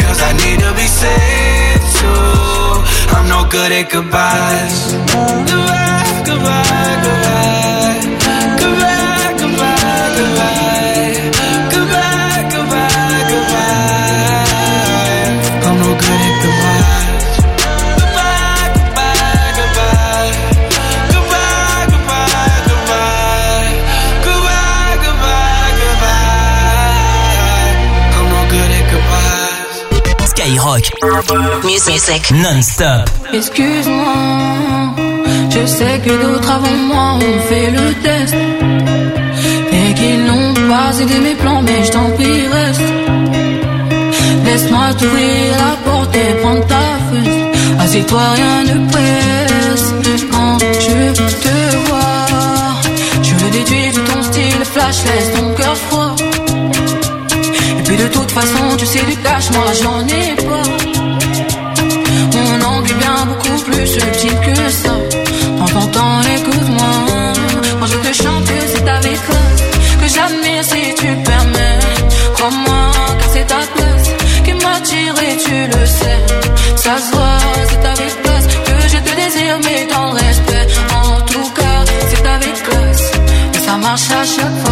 cause I need to be said to. I'm no good at goodbyes. Goodbye, goodbye, goodbye. Goodbye, goodbye, goodbye. Goodbye, goodbye, goodbye. I'm no good at goodbyes. Goodbye, goodbye, goodbye. Goodbye, goodbye, goodbye. Goodbye, goodbye, goodbye. I'm no good at goodbyes. Skyrock. Music non-stop. Excuse-moi, je sais que d'autres avant moi ont fait le test et qu'ils n'ont pas aidé mes plans, mais je t'en prie reste. Laisse-moi t'ouvrir la porte et prendre ta fesse. Assieds-toi, rien ne presse. Quand je te vois, je le déduis de ton style flash, laisse ton cœur froid. Et puis de toute façon, tu sais du cash, moi j'en ai pas. Mon angle est bien beaucoup plus subtil que ça. En t'entendant, écoute-moi. Quand je te chante, c'est avec classe que j'admire si tu le permets. Crois-moi, car c'est ta place qui m'attire et tu le sais. Ça se voit, c'est avec classe que je te désire, mais dans le respect. En tout cas, c'est avec classe et ça marche à chaque fois.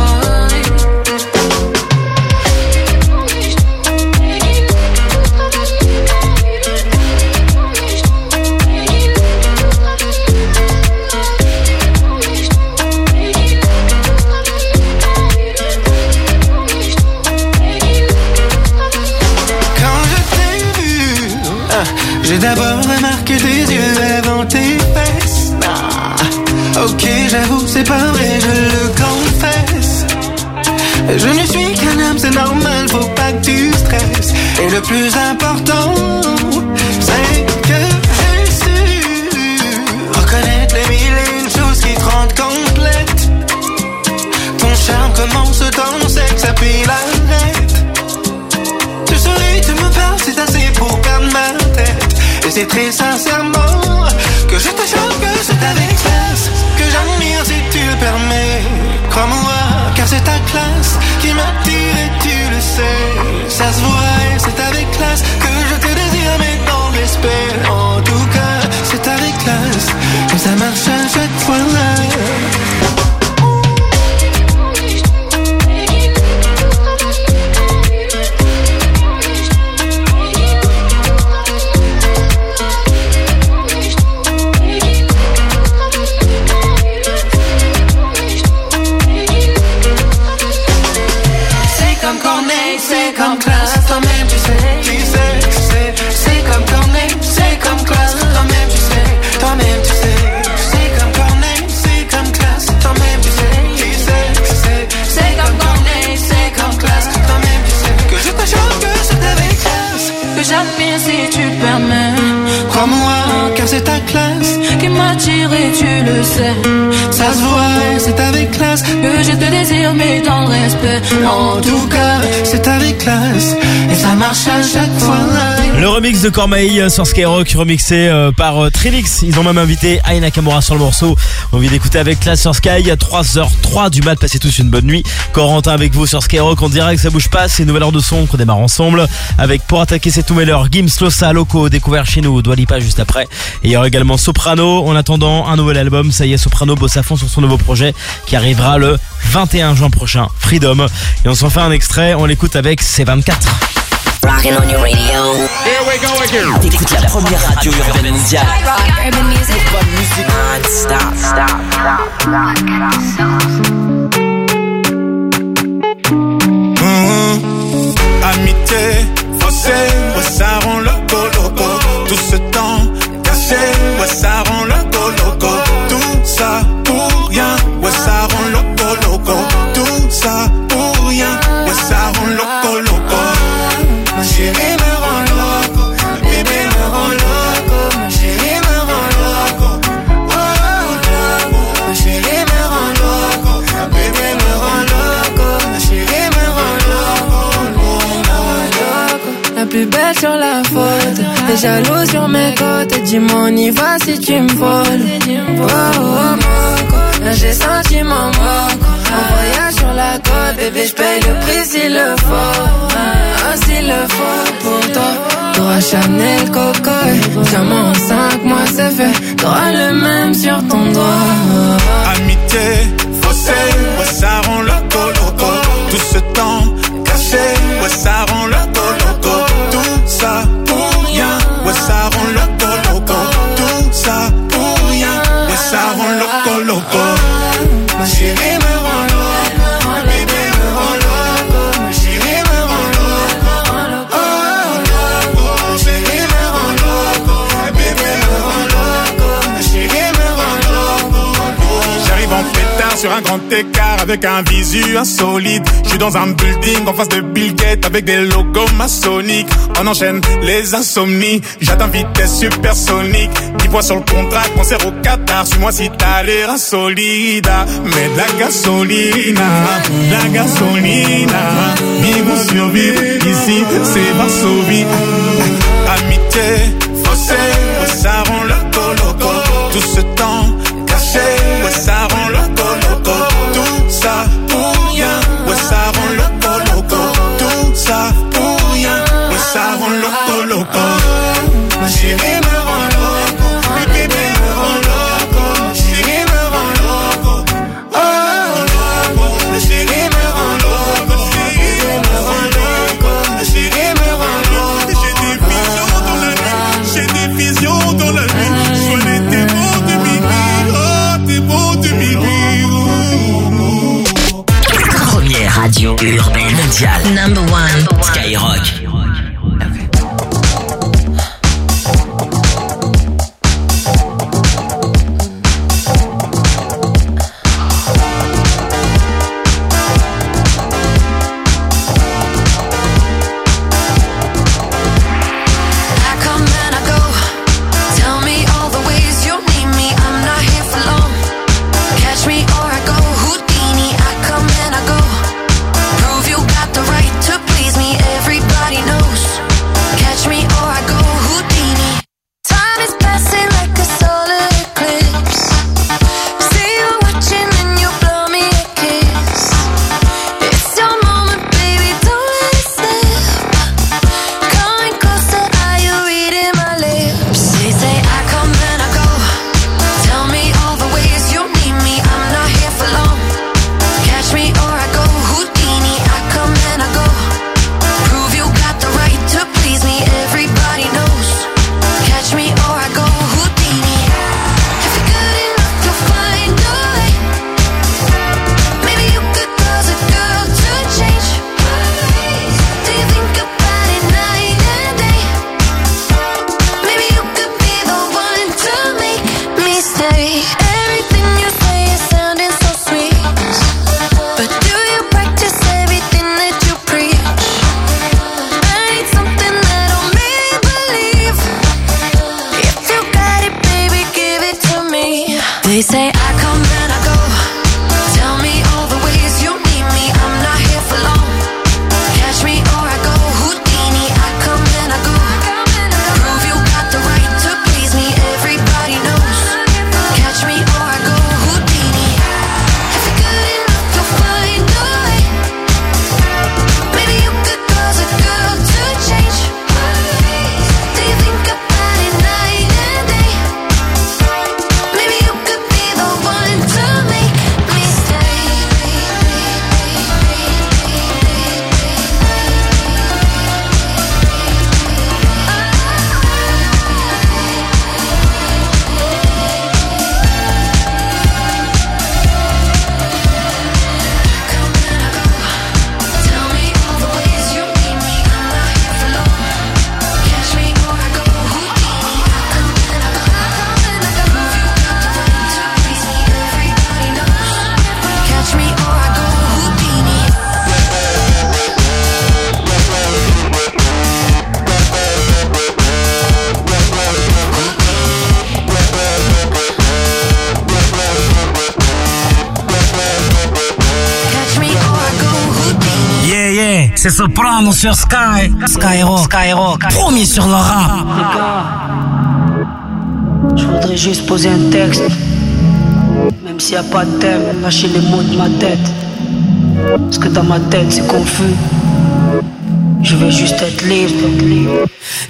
J'ai d'abord remarqué tes yeux avant tes fesses. Ah, ok, j'avoue, c'est pas vrai, je le confesse. Je ne suis qu'un homme, c'est normal, faut pas que tu stresses. Et le plus important, c'est que j'ai su reconnaître les mille et une choses qui te rendent complète. Ton charme commence dans sexe, ça puis l'arrête. Tu souris, tu me parles, c'est assez pour perdre ma tête. Et c'est très sincèrement que je te chante, que c'est avec classe que j'admire si tu le permets. Crois-moi, car c'est ta classe qui m'attire et tu le sais. Ça se voit et c'est avec classe que je te désire, mais dans le respect. En tout cas, c'est avec classe que ça marche à chaque fois. C'est comme classe, toi-même tu sais, c'est comme Corneille, c'est comme classe, toi-même tu sais, c'est comme Corneille, c'est comme classe, toi-même tu sais, c'est comme Corneille, c'est comme classe, toi-même tu sais, que je te chante, que c'est avec classe, que j'admire si tu le permets. Crois-moi, car c'est ta classe qui m'attire et tu le sais. Ça se voit, c'est avec classe que je te désire, mais dans le respect. En tout cas, c'est avec classe et ça marche à chaque fois. Le remix de Cormeil sur Skyrock, remixé par Trilix. Ils ont même invité Aya Nakamura sur le morceau. On vient d'écouter avec classe sur Sky à 3h03 du mat. Passez tous une bonne nuit. Corentin avec vous sur Skyrock. On dirait que ça bouge pas. C'est une nouvelle heure de son qu'on démarre ensemble. Avec pour attaquer c'est tout meilleur Gims, Losa, Loco, découvert chez nous. Dua Lipa juste après. Et il y aura également Soprano. En attendant un nouvel album. Ça y est, Soprano bosse à fond sur son nouveau projet qui arrivera le 21 juin prochain. Freedom. Et on s'en fait un extrait. On l'écoute avec C24. Rockin' on your radio. Here we go again. T'écoutes la première radio urbaine mondiale. Rock urban music. Bonne musique. Non-stop. Amitié, faussée, ouais ça rend loco. Tout ce temps caché, ouais ça rend loco. Tout ça pour rien, ouais ça rend loco. Tout ça pour rien, ouais ça rend loco. Ma chérie me rend loco, bébé me rend loco, ma chérie me rend loco, oh loco. Ma chérie me rend loco, bébé me rend loco, ma chérie me rend loco. La plus belle sur la photo, les jaloux sur mes côtes. Dis-moi on y va si tu me voles. Oh moco, là j'ai senti mon moco. En voyage sur la côte, bébé j'paye le prix s'il le faut. S'il le faut pour toi. Ma Chanel Coco, diamant en 5 mois c'est fait. T'auras le même sur ton doigt. Amitié, faussée, ouais ça rend loco loco. Tout ce temps caché, ouais ça rend loco loco. Tout ça pour rien, ouais ça rend loco loco. Tout ça pour rien, ouais ça rend loco loco. Ma chérie me rend loco, mon bébé me rend loco. Ma chérie me rend loco, oh loco. Ma chérie me rend loco, ma bébé me rend loco. Ma chérie me rend loco. J'arrive en pétard sur un grand écart avec un visu insolite. Je suis dans un building en face de Bill Gates avec des logos maçonniques. On enchaîne les insomnies, j'atteins vitesse supersonique. 10 fois sur le contrat, concert au Qatar. Suis-moi si t'as l'air insolide. Mais de la gasolina, vivons survivre, ici c'est Varsovie. Amitié, faussée, ouais ça rend loco loco. Tout ce temps caché, ouais ça rend loco loco. Tout ça pour rien, ouais ça rend loco loco. Tout ça pour rien, ouais ça rend loco loco. Ma chérie me rend loco, ma bébé me rend loco. Ma chérie me rend loco, oh loco. Ma chérie me rend loco, ma chérie me rend loco. Ma chérie me rend loco. J'ai des visions dans la nuit, j'ai des visions dans la nuit. Sois les démons de minuit, oh démons de minuit. Première radio urbaine mondiale. Number one. Skyrock. They say I come and I go. Tell me all the ways you need me. I'm not here for long. Catch me or I go Houdini. I come and I go. Prove you got the right to please me. Everybody knows. Catch me or I go Houdini. If you're good enough, you'll find a way. Maybe you could cause a girl to change. Do you think about it night and day? Maybe you could be the one to make me stay. Tell me all the ways you need me. I'm not here for long. Catch me or I go Houdini. I come and I go. Prove you got the right to please me. Everybody knows. Catch me or I go Houdini. Catch me or I go Houdini. Yeah, yeah, c'est Soprano sur Skyrock, premier sur le rap. Les gars, je voudrais juste poser un texte. Même s'il n'y a pas de thème, lâcher les mots de ma tête. Parce que dans ma tête c'est confus. Je veux juste être libre.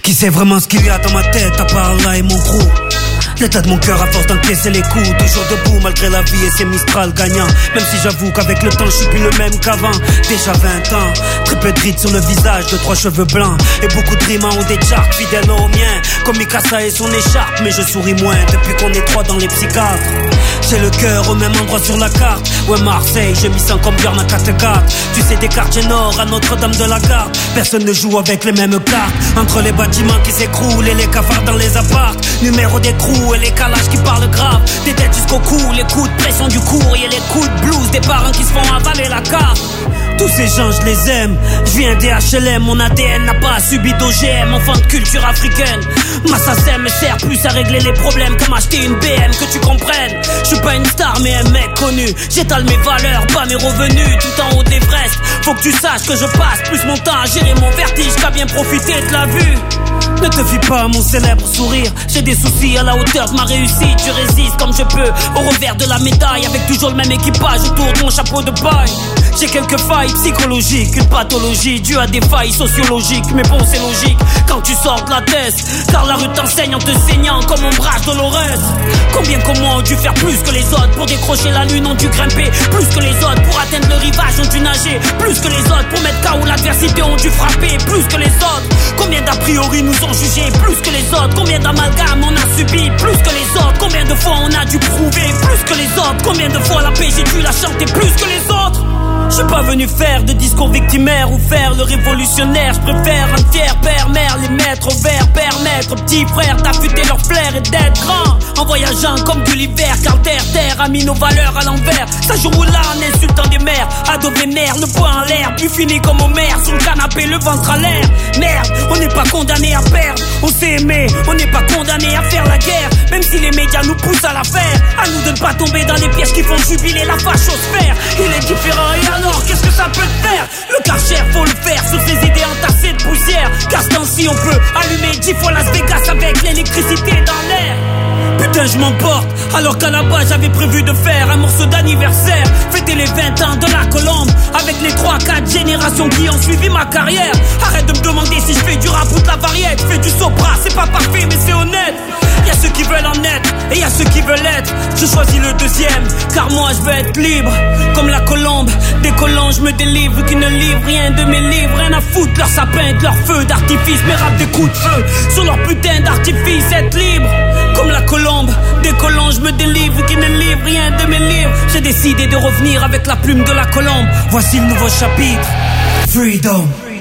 Qui sait vraiment ce qu'il y a dans ma tête à part là et mon crew. L'état de mon cœur à force d'encaisser les coups. Toujours debout malgré la vie et ses Mistral gagnants. Même si j'avoue qu'avec le temps je suis plus le même qu'avant. Déjà 20 ans, très peu de rides sur le visage, 2-3 cheveux blancs et beaucoup de rimes en haut des charts, fidèles aux miens. Comme Mikasa et son écharpe, mais je souris moins depuis qu'on est 3 dans les psychiatres. J'ai le cœur au même endroit sur la carte. Ouais Marseille, je m'y sens comme Björn à 4-4. Tu sais des quartiers nord à Notre-Dame de la Garde. Personne ne joue avec les mêmes cartes. Entre les bâtiments qui s'écroulent et les cafards dans les apparts. Numéro d'écrou et les calages qui parlent grave. Des têtes jusqu'au cou, les coups de pression du courrier et les coups de blues des parents qui se font avaler la carte. Tous ces gens je les aime. Je viens des HLM, mon ADN n'a pas subi d'OGM. Enfant de culture africaine. Ma SACEM me sert plus à régler les problèmes qu'à m'acheter une BM, que tu comprennes. Je suis pas une star mais un mec connu. J'étale mes valeurs, pas mes revenus. Tout en haut d'Everest. Faut que tu saches que je passe plus mon temps à gérer mon vertige qu'à bien profiter de la vue. Ne te fie pas à mon célèbre sourire. J'ai des soucis à la hauteur de ma réussite. Je résiste comme je peux au revers de la médaille. Avec toujours le même équipage autour de mon chapeau de paille. J'ai quelques failles psychologiques, une pathologie due à des failles sociologiques. Mais bon c'est logique quand tu sors de la thèse, car la rue t'enseigne en te saignant comme ombrage Dolores. Combien comme moi ont dû faire plus que les autres pour décrocher la lune, ont dû grimper plus que les autres pour atteindre le rivage, ont dû nager plus que les autres pour mettre KO l'adversité, ont dû frapper plus que les autres. Combien d'a priori nous ont jugés plus que les autres. Combien d'amalgames on a subi plus que les autres. Combien de fois on a dû prouver plus que les autres. Combien de fois la paix j'ai dû la chanter plus que les autres. Je suis pas venu faire de discours victimaire ou faire le révolutionnaire. Je préfère un fier père, mère, les mettre au vert, permettre aux petits frères d'affûter leur flair et d'être grand. En voyageant comme Gulliver, car terre a mis nos valeurs à l'envers. Ça joue là en insultant des mères, ado vénère, le poing en l'air, puis fini comme Homer, sur le canapé, le ventre à l'air. Merde, on n'est pas condamné à perdre, on s'est aimé, on n'est pas condamné à faire la guerre. Même si les médias nous poussent à la faire, à nous de ne pas tomber dans les pièges qui font jubiler la fachosphère. Il est différent et alors qu'est-ce que ça peut te faire? Le Karcher faut le faire sur ses idées entassées de poussière. Car ce temps-ci on peut allumer 10 fois Las Vegas avec l'électricité dans l'air. Putain je m'emporte, alors qu'à la base j'avais prévu de faire un morceau d'anniversaire. Fêter les 20 ans de la Colombe avec les 3-4 générations qui ont suivi ma carrière. Arrête de me demander si je fais du rap ou de la variette. Je fais du sopra, c'est pas parfait mais c'est honnête. Y'a ceux qui veulent en être et y'a ceux qui veulent être. Je choisis le deuxième, car moi je veux être libre. Comme la colombe, décollant je me délivre. Qui ne livrent rien de mes livres. Rien à foutre, leur sapin, de leur feu d'artifice. Mes rap des coups de feu sur leur putain d'artifice. Être libre, comme la colombe, décollant je me délivre. Qui ne livrent rien de mes livres. J'ai décidé de revenir avec la plume de la colombe. Voici le nouveau chapitre, Freedom.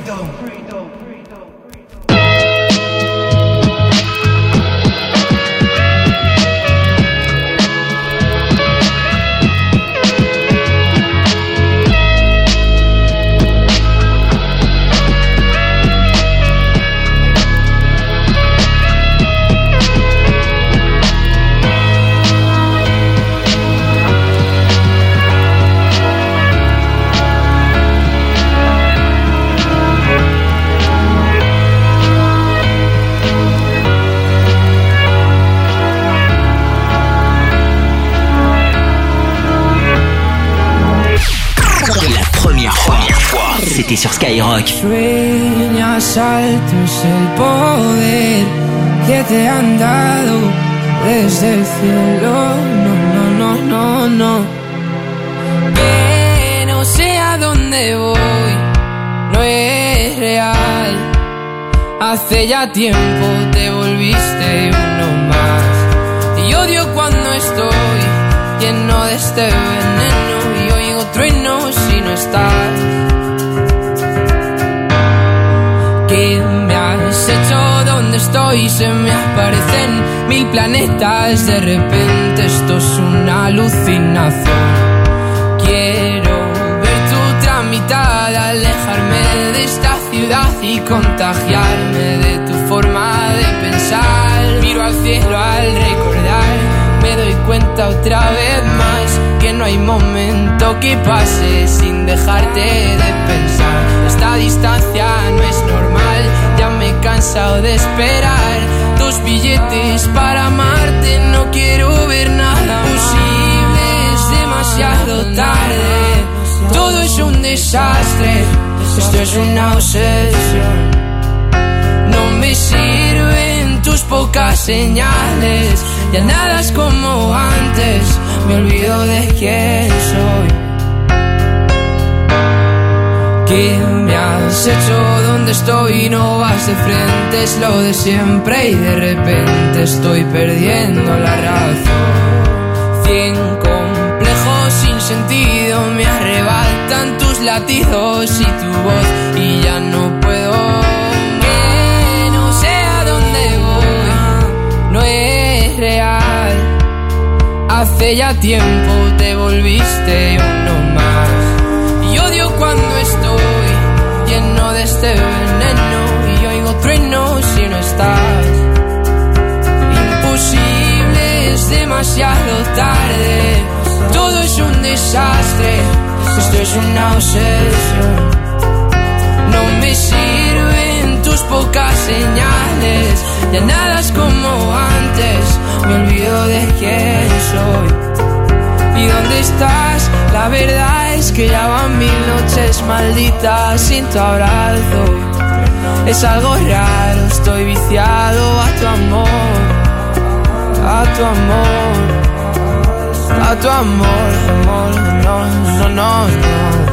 C'était sur Skyrock. Sueñas alto es el poder que te han dado desde el cielo. No. Pero sé a dónde voy, no es real. Hace ya tiempo te volviste uno más. Y odio cuando estoy lleno de este veneno y oigo truenos si no estás. ¿Qué me has hecho? ¿Dónde estoy? Se me aparecen 1000 planetas. De repente esto es una alucinación. Quiero ver tu tramitada, alejarme de esta ciudad y contagiarme de tu forma de pensar. Miro al cielo al recordar, me doy cuenta otra vez más que no hay momento que pase sin dejarte de pensar. Esta distancia no es normal, ya me he cansado de esperar 2 billetes para amarte, no quiero ver nada posible, es demasiado tarde, todo es un desastre, esto es una obsesión, no me sigas. señales. Ya nada es como antes, me olvido de quién soy. ¿Qué me has hecho? ¿Dónde estoy? No vas de frente, es lo de siempre y de repente estoy perdiendo la razón. 100 complejos sin sentido me arrebatan tus latidos y tu voz y ya no puedo. Que no sé a dónde voy, no es real. Hace ya tiempo te volviste uno más. Y odio cuando estoy lleno de este veneno y oigo truenos si no estás. Imposible, es demasiado tarde. Todo es un desastre, esto es una obsesión. No me sirven tus pocas señales, ya nada es como antes, me olvido de quién soy. ¿Y dónde estás? La verdad es que ya van 1000 noches malditas sin tu abrazo. Es algo raro, estoy viciado a tu amor, a tu amor, a tu amor, amor, no, no, no, no.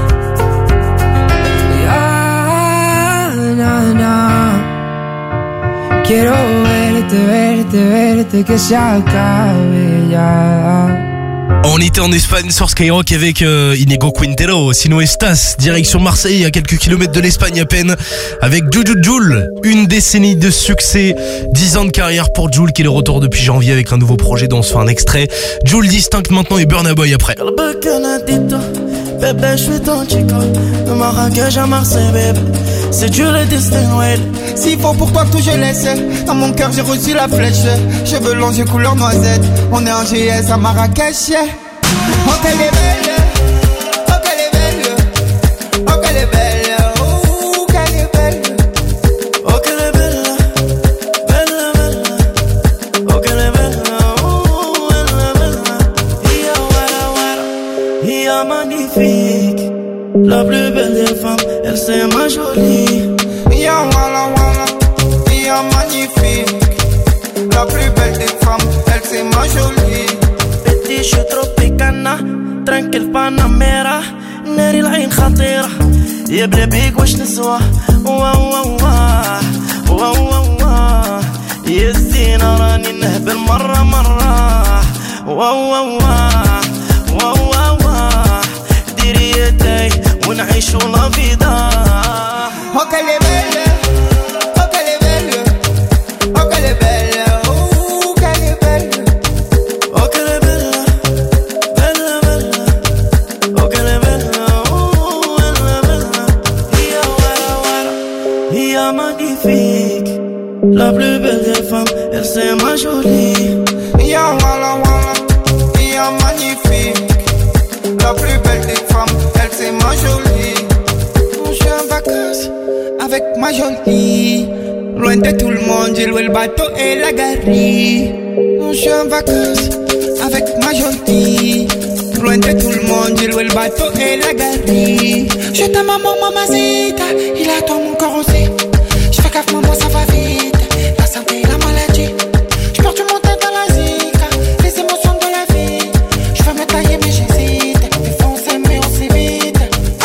Ya, na, na. Quiero verte, verte, verte, que se acabe ya. On était en Espagne sur Skyrock avec Inigo Quintero, Sino Estas, direction Marseille, à quelques kilomètres de l'Espagne à peine, avec Jul. Une décennie de succès, 10 ans de carrière pour Jul qui est de retour depuis janvier avec un nouveau projet dont on se fait un extrait. Jul Distinct maintenant et Burna Boy après. Bébé, je suis ton chico, de Marrakech à Marseille, bébé. C'est Dieu le destin, ouais. S'il faut pour toi tout je laisse. Dans mon cœur j'ai reçu la flèche. Cheveux longs, j'ai couleur noisette. On est en GS à Marrakech. Oh qu'elle est belle, oh qu'elle est belle, oh qu'elle est belle, oh qu'elle est belle, oh qu'elle est belle, belle, belle, oh qu'elle est belle, oh elle est belle. Ia wara wara, ia magnifique, la plus belle des femmes, elle c'est ma jolie. Ia wara wara, ia magnifique, la plus belle des femmes, elle c'est ma jolie. Petit, je suis tropicana, tranquille Panamera, ناري العين خطيرة يا بلابيك واش نسوى وا وا وا وا وا وا يا الزينة راني نهبل مرة مرة وا وا وا وا وا وا ديري يدي ونعيشو لا فيدا. Oh qu'elle est belle, oh qu'elle est belle, oh qu'elle est belle, oh qu'elle est belle, oh qu'elle est belle, belle belle, oh qu'elle est belle, oh elle est belle. Ia wara wara, ia magnifique, la plus belle des femmes, elle c'est ma jolie. Ia wara wara, ia magnifique, la plus belle des femmes, elle c'est ma jolie. Je suis en vacances avec ma jolie, loin de tout le monde, j'ai loué le bateau et la galerie. Je suis en vacances avec ma jolie, loin de tout le monde, j'ai loué le bateau et la galerie. Je t'aime maman, mamacita, il a toi mon corps aussi. Je fais gaffe maman, ça va vite, la santé et la maladie. Je perds du montant dans la zika, les émotions de la vie. Je veux me tailler mais j'hésite, il faut s'aimer aussi vite.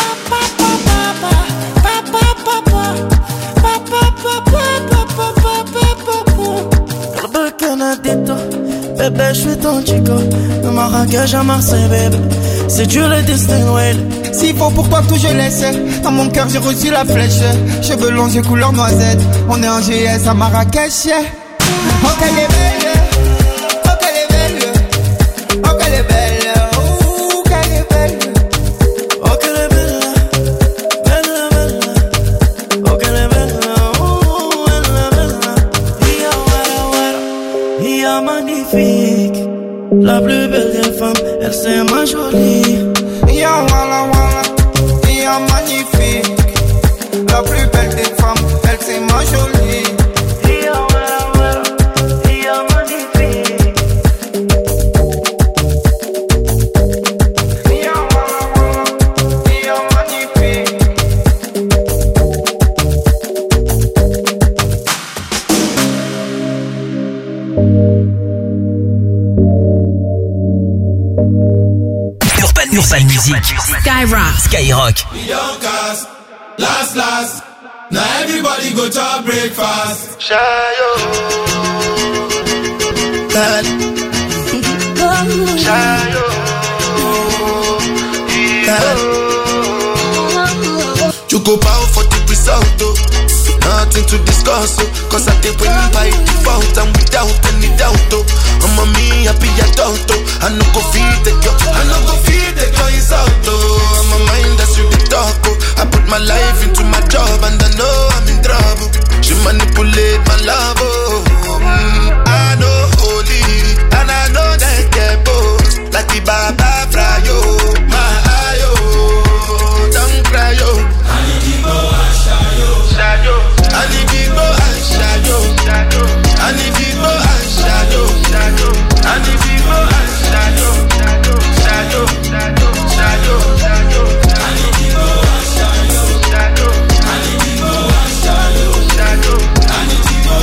Bébé, je suis ton chico, de Marrakech à Marseille, bébé. C'est Dieu le destin, ouais. S'il faut pour toi tout je laisse. Dans mon cœur j'ai reçu la flèche. Cheveux longs, j'ai couleur noisette. On est en GS à Marrakech. Oh qu'elle est belle, oh qu'elle est belle, oh qu'elle est belle, oh qu'elle est belle, oh qu'elle est belle, belle belle, oh qu'elle est belle, oh elle est belle. Ia wara wara, ia magnifique, la plus belle des femmes, elle c'est ma jolie. Ia wara wara, ia magnifique, la plus belle des femmes, elle c'est ma jolie. Ia wara wara, ia magnifique. Ia wara wara, ia magnifique. Urban Music. Skyrock. Last. Now everybody go to breakfast. Shayo. Shayo. You go bow for the result, oh. Nothing to discuss, oh. Cause I did win by default and without any doubt, oh. I'm a me happy adult, oh. I no go feed the girl, it's out, oh. I'm a mind that's you the talk, oh. I put my life into my job and I know I'm in trouble. She manipulate my love, oh. I know holy and I know that get both. Like the Baba Frayo, my ayo, don't cry, yo. I need to go and shayo. I need to go and shayo. I need to go and shayo. I need to go and shayo. Shayo. I need to go and shayo. I need to go and shayo. I need to go and shayo. I need to go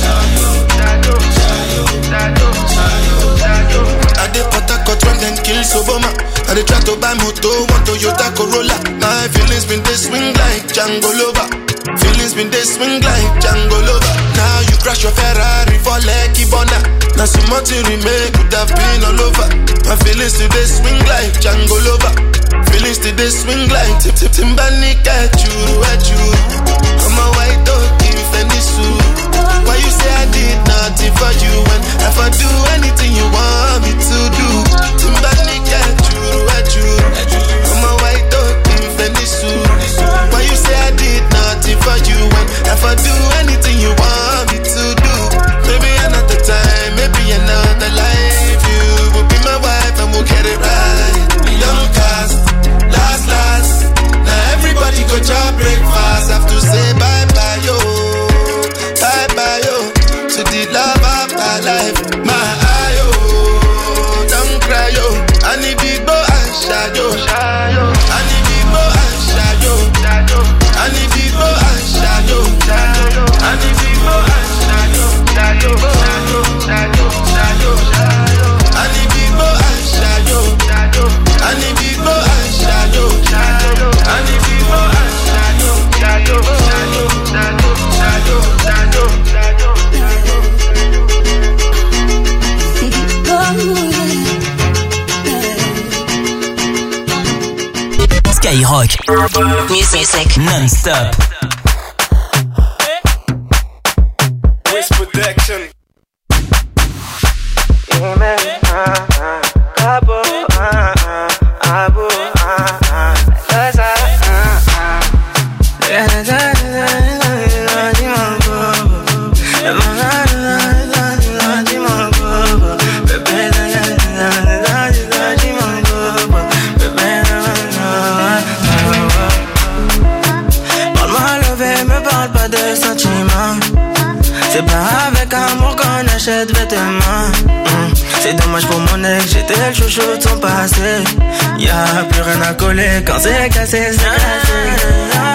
and shayo. I dey Port Harcourt when them kill Obama. I dey try to buy moto, want Toyota Corolla. My feelings been they swing like Django Lover. Feelings been they swing like Django Lover. Now you crash your Ferrari for Lucky Bona. Now some more to remake could have been all over. My feelings today swing like Django Lover. Feelings today swing like Timbani at you. I'm a white dog in Fendi suit. Why you say I did nothing for you when if I do anything you want me to do? Timbani at you. I'm a white dog in Fendi suit. Why you say I did nothing for you when if I do anything you want me to do? Maybe another time, maybe another life. You will be my wife and we'll get it right. Young cast, last. Now everybody go to breakfast. Have to say bye-bye, yo. Bye-bye, yo. To the love of my life. My ayo, don't cry, yo. I need to go and shayo. I need to go and shayo. I need to go and shayo. I need to go and shayo. I need to go and shayo. I need to go and shayo. I need to go and Skyrock. Music non-stop. Wiz Protection. Yeah, man. Abo. C'est pas avec amour qu'on achète vêtements. C'est dommage pour mon ex, j'étais le chouchou de son passé. Y'a plus rien à coller quand c'est cassé, c'est cassé.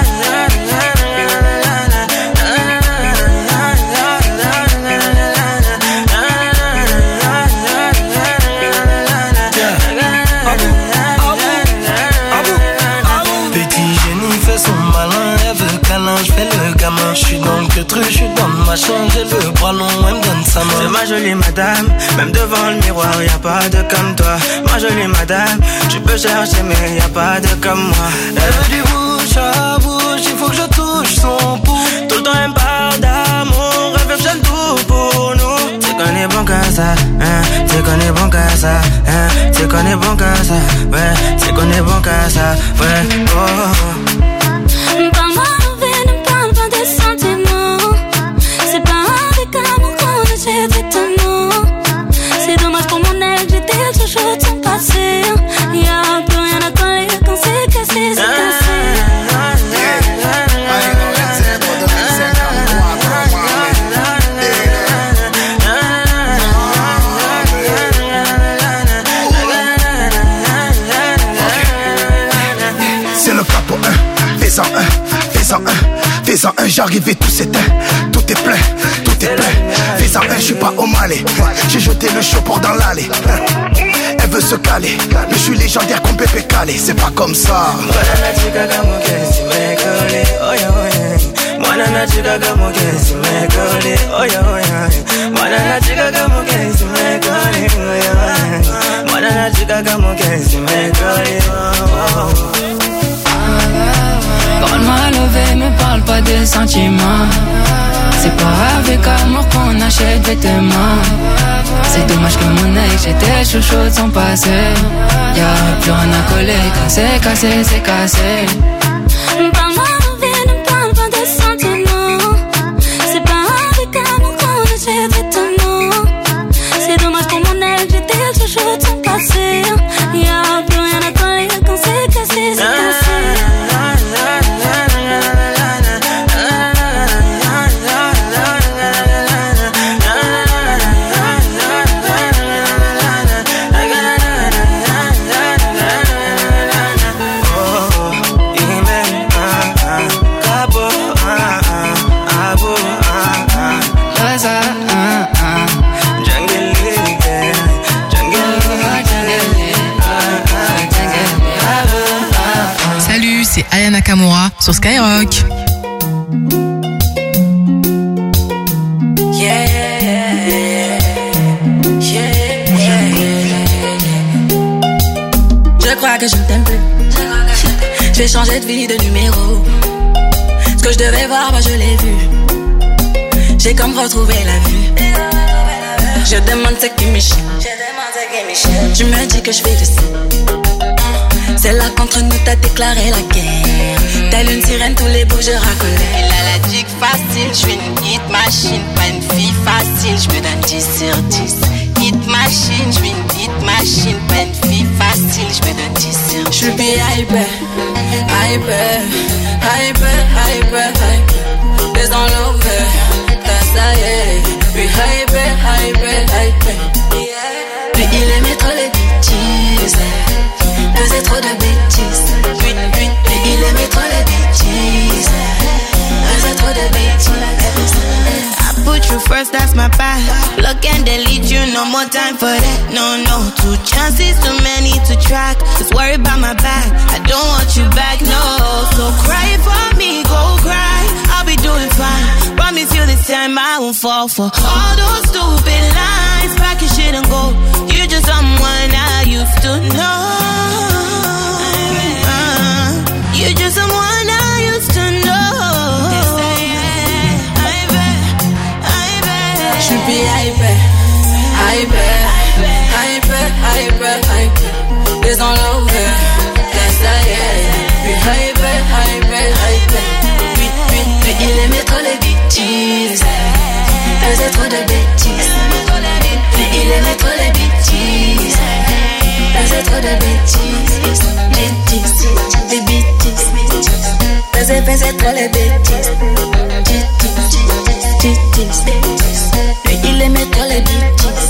J'suis dans le queutru, j'suis dans le machin, j'ai le bras long, elle me donne sa main. C'est ma jolie madame, même devant le miroir, y'a pas de comme toi. Ma jolie madame, tu peux chercher mais y'a pas de comme moi. Elle veut du bouche à bouche, il faut que je touche son pouls. Tout le temps elle me parle d'amour, elle veut que j'aime tout pour nous. C'est qu'on est bon qu'à ça, hein, c'est qu'on est bon qu'à ça, hein, c'est qu'on est bon qu'à ça, ouais, c'est qu'on est bon qu'à ça, ouais, oh. C'est pas avec amour qu'on achète vêtements. C'est dommage pour mon ex, j'étais le chouchou de son passé. Y'a plus rien à coller quand c'est cassé, c'est cassé. C'est le capot 1, fais-en un, j'arrive et tout s'éteint. Tout est plein, fais-en un, j'suis pas pas au Malais. J'ai jeté le chapeau dans l'allée. Elle veut se caler, mais je suis légendaire comme Pépé Calé. C'est pas comme ça. Parle-moi levé, me parle pas de sentiments. C'est pas avec amour qu'on achète vêtements. C'est dommage que mon œil, j'étais chouchou de son passé. Y'a plus rien à coller, quand c'est cassé, c'est cassé. Parle-moi levé, ne parle pas de sentiments. C'est pas avec amour qu'on achète vêtements. C'est dommage que mon œil, j'étais chouchou de son passé. Y'a plus rien à coller, quand c'est cassé, c'est cassé. C'est Aya Nakamura sur Skyrock. Je crois que je ne t'aime plus. Je vais changer de vie, de numéro. Ce que je devais voir, bah je l'ai vu. J'ai comme retrouvé la vue. Je demande ce qui me chie. Tu me dis que je fais le signe. C'est là qu'entre nous t'as déclaré la guerre. Telle une sirène, tous les beaux je racolais. Elle a la dick facile, je suis une hit machine. Pas une fille facile, je me donne 10 sur 10. Hit machine, je suis une hit machine. Pas une fille facile, je me donne 10 sur 10. Je suis hyper, hyper, hyper, hyper, hyper. Les enlevés, t'as ça y est. Puis hyper, hyper, hyper. Puis il aimait trop les bêtises. Faisait trop de bêtises. Puis il aimait trop les bêtises. Faisait trop de bêtises. I put you first, that's my path. Look and delete you, no more time for that. No, 2 chances, too many to track. Just worry about my back, I don't want you back, no. So cry for me, go cry, I'll be doing fine. Promise you this time I won't fall for all those stupid lines. Pack your shit and go, you're just someone I used to know. You're just someone I used to know. Je suis hyper, hyper, hyper, hyper, hyper. Les enlevés, laisse ça y est. Puis hyper, hyper, hyper. Puis il aimait trop les bêtises. Faisait trop de bêtises. Puis il aimait trop les bêtises. Faisait trop de bêtises. Des bêtises. Faisait trop les bêtises. Puis il aimait trop les bêtises.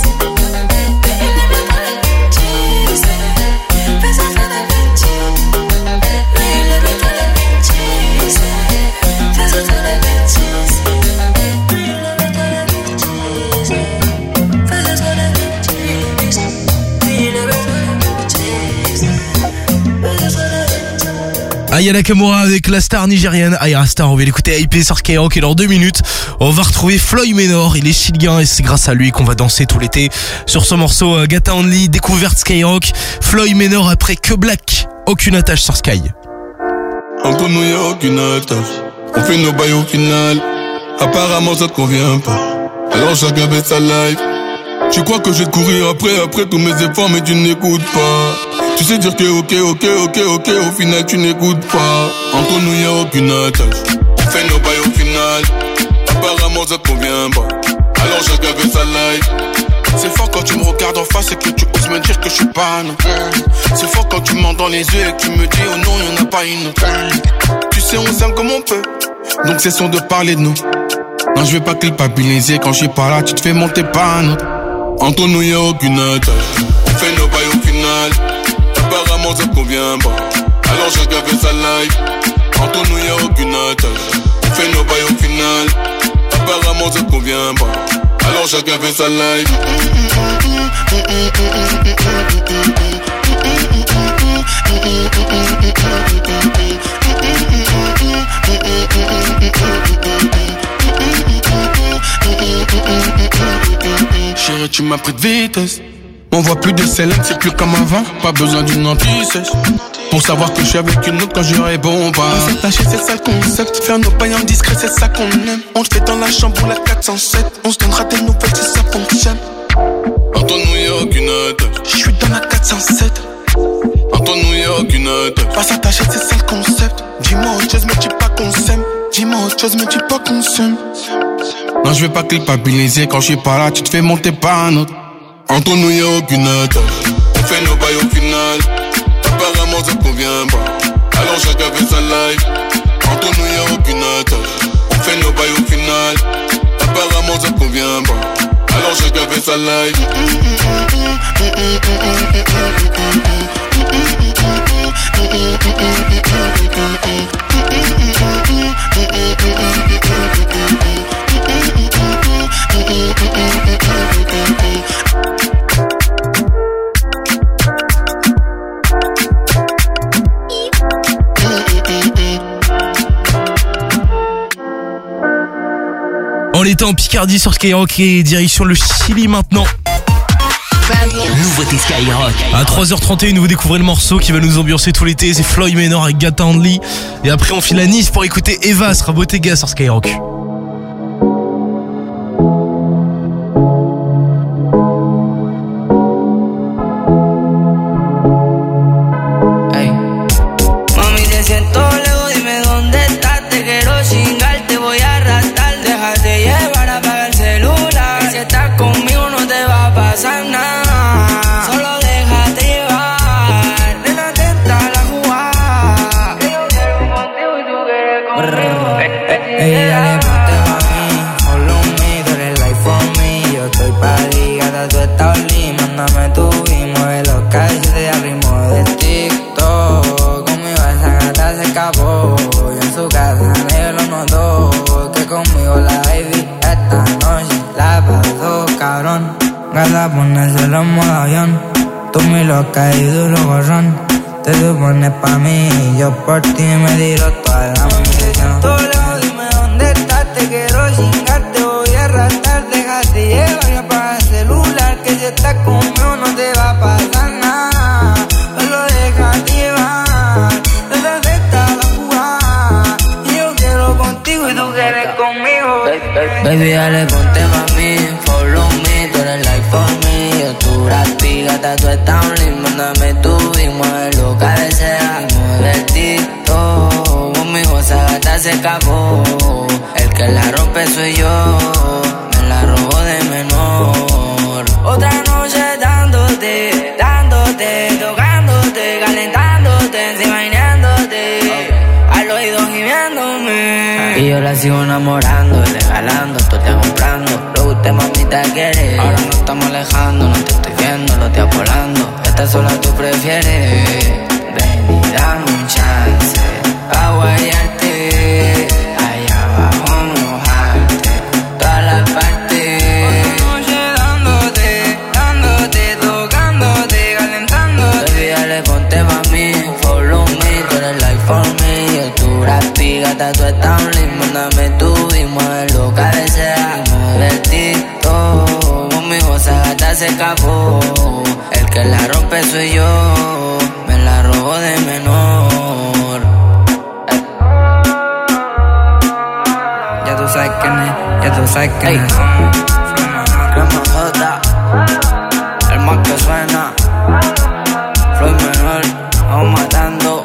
Aya Nakamura avec la star nigérienne Ayra Starr. On va l'écouter hyper sur Skyrock et dans 2 minutes on va retrouver Floyd Menor. Il est chilien et c'est grâce à lui qu'on va danser tout l'été sur ce morceau Gata Only, découverte Skyrock. Floyd Menor après Que Black, aucune attache sur Sky. Entre nous y'a aucune attache, on fait nos bails au final. Apparemment ça te convient pas, alors chacun fait sa life. Tu crois que je vais te courir après tous mes efforts, mais tu n'écoutes pas. Tu sais dire que ok, au final tu n'écoutes pas. Entre nous y'a aucune attache, on fait nos bails au final. Apparemment ça te convient pas, alors chacun fait sa life. C'est fort quand tu me regardes en face et que tu oses me dire que je suis pas non. C'est fort quand tu me mens dans les yeux et que tu me dis oh non y'en a pas une autre. Tu sais on s'aime comme on peut, donc cessons de parler de nous. Non je vais pas culpabiliser, quand je suis pas là tu te fais monter pas un autre. Entre nous y'a aucune attache, on fait nos bails au final. Apparemment ça te convient pas, alors chacun fait sa life. Entre nous y'a aucune attache, on fait nos bails au final. Apparemment ça te convient pas, alors chacun fait sa life. Chérie, tu m'as pris de vitesse. On voit plus de célèbres, c'est plus comme avant. Pas besoin d'une anti-sèche pour savoir que je suis avec une autre quand je réponds pas. On s'attacher, c'est ça le concept. Faire nos pailles en discret, c'est ça qu'on aime. On le fait dans la chambre ou la 407. On se donnera des nouvelles si ça fonctionne. Entre-nous y'a aucune attache. Je suis dans la 407. Entre-nous y'a aucune attache. Pas s'attacher, c'est ça le concept. Dis-moi autre chose, mais dis pas qu'on s'aime. Dis-moi autre chose, mais dis pas qu'on s'aime. Non, je vais pas culpabiliser. Quand je suis pas là, tu te fais monter par un autre. Entre nous y'a aucune attache. On fait nos bails au final. Apparemment ça convient pas, alors chacun fait sa life. Entre nous y'a aucune attache. On fait nos bails au final. Apparemment ça convient pas, alors chacun fait sa life. On était en Picardie sur Skyrock et direction le Chili maintenant. Nouveauté Skyrock. À 3h31, vous découvrez le morceau qui va nous ambiancer tout l'été. C'est Floyd Manor avec Gata Handley. Et après, on file à Nice pour écouter Eva, sera Bottega sur Skyrock. Ponérselo en modo avión. Tú mi loca y duro gorrón. Te supones pa' mí y yo por ti me tiro toda la munición. Todo lejos, dime dónde estás. Te quiero chingar, te voy a arrastrar. Déjate llevar y apaga el celular. Que si estás conmigo no te va a pasar nada. Solo déjate llevar. Desde esta la jugada. Y yo quiero contigo y tú quieres conmigo. Baby, dale, ponte pa' mí. Follow me, tú eres like for me. Yo tu rapi, gata, tú estás un lindo. Mándame tú y mueve lo que deseas. Mueve el tito. Conmigo esa gata se escapó. El que la rompe soy yo. Me la robó de menor. Otra noche dándote, dándote, tocándote, calentándote, encima imaginándote. Al oído gimiéndome. Y yo la sigo enamorando, regalando, tú te comprando. Lo que usted mamita quiere. Ahora nos estamos alejando, no te estoy viendo, lo estoy volando. Esta sola tú prefieres. Ven y dame un chance pa' guayarte. Allá abajo mojarte toda la parte. Otra noche dándote, dándote, tocándote, calentándote. Baby, dale, ponte pa' mí. Follow me, tú eres like for me. Yo tu rapi, gata, tú estás un lindo. Mándame tú y mueve lo que deseas. Mueve el tito. Conmigo esa gata se escapó. El que la rompe soy yo. Me la robó de menor. Ya tú sabes quién es, ya tú sabes quién es. Crema J, el más que suena. Floyd Manor, vamos matando.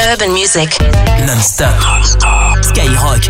Urban Music. Non-stop. Skyrock.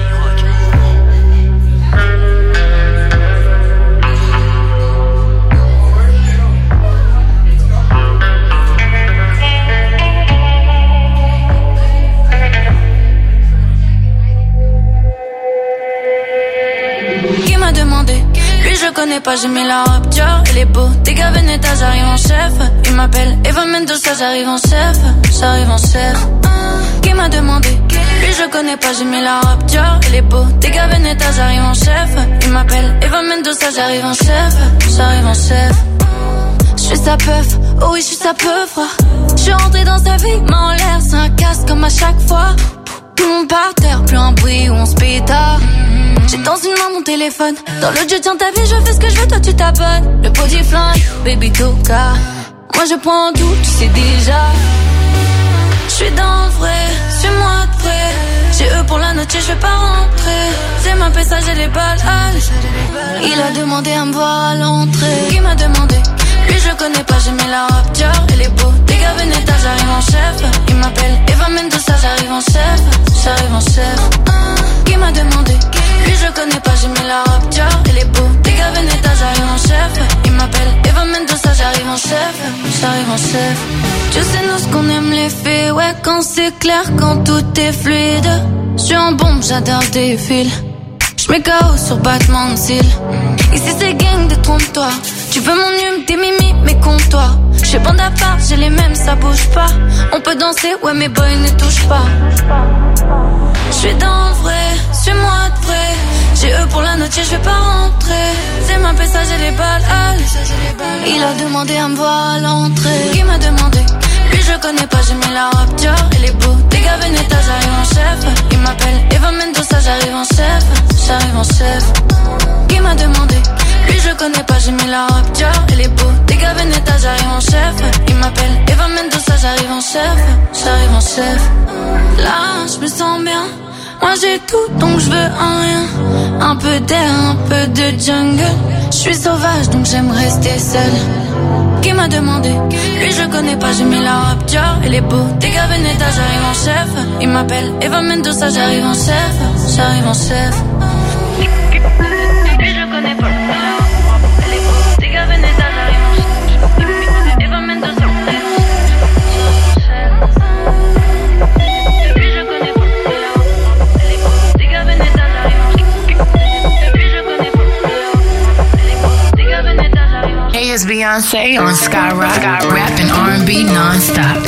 Qui m'a demandé? Lui je connais pas, j'ai mis la robe Dior. Il est beau, dégâts Veneta, j'arrive en chef. Il m'appelle Eva Mendoza, j'arrive en chef. J'arrive en chef. Qui m'a demandé? Lui je connais pas, j'ai mis la robe Dior. Il est beau, dégâts Veneta, j'arrive en chef. Il m'appelle Eva Mendoza, j'arrive en chef. J'arrive en chef. J'suis sa peuf, oh oui j'suis sa peuf. J'suis rentré dans sa vie, main en l'air, c'est un casse comme à chaque fois. Tout le monde par terre, plus un bruit où on se pétard. J'ai dans une main mon téléphone, dans l'autre je tiens ta vie, je fais ce que je veux, toi tu t'abonnes. Le body flingue, baby toka. Moi je prends tout, tu sais déjà. J'suis dans le vrai, suis-moi de près. J'ai eux pour la note, je vais pas rentrer. C'est ma message et les balles. Il a demandé à me voir à l'entrée. Qui m'a demandé? Lui je connais pas, j'ai mis la robe Dior. Il est beau, dégâts Veneta, j'arrive en chef. Il m'appelle Eva Mendoza, j'arrive en chef. J'arrive en chef. Qui m'a demandé? Lui je connais pas, j'ai mis la robe Dior. Il est beau, dégâts Veneta, j'arrive en chef. Il m'appelle Eva Mendoza, j'arrive en chef. J'arrive en chef. Tu sais nous ce qu'on aime les filles. Ouais quand c'est clair, quand tout est fluide. J'suis en bombe, j'adore des fils. J'mets KO sur battement de cils. Ici c'est gang, détrompe-toi. Tu veux mon hume, tes mimi, mais compte-toi. J'fais bande à part, j'ai les mêmes, ça bouge pas. On peut danser, ouais mais boy ne touche pas. J'suis dans le vrai, suis-moi de près. J'ai eux pour la note, je vais pas rentrer. C'est ma message et les balles. Il a demandé à me voir à l'entrée. Qui m'a demandé? Lui je connais pas, j'ai mis la robe Dior. Il est beau, dégâts Veneta, j'arrive en chef. Il m'appelle Eva Mendoza, j'arrive en chef. J'arrive en chef. Qui m'a demandé? Lui je connais pas, j'ai mis la robe Dior. Il est beau, dégâts Veneta, j'arrive en chef. Il m'appelle Eva Mendoza, j'arrive en chef. J'arrive en chef. Là je me sens bien. Moi j'ai tout donc je veux un rien. Un peu d'air, un peu de jungle. Je suis sauvage donc j'aime rester seule. Qui m'a demandé? Lui je connais pas, j'ai mis la robe Dior. Il est beau, dégâts Veneta, j'arrive en chef. Il m'appelle Eva Mendoza, j'arrive en chef. J'arrive en chef. Lui je connais pas, elle est beau, dégâts Veneta, j'arrive en chef. Eva Mendoza, Hey, it's Beyonce on Skyrock, rap and R&B non-stop.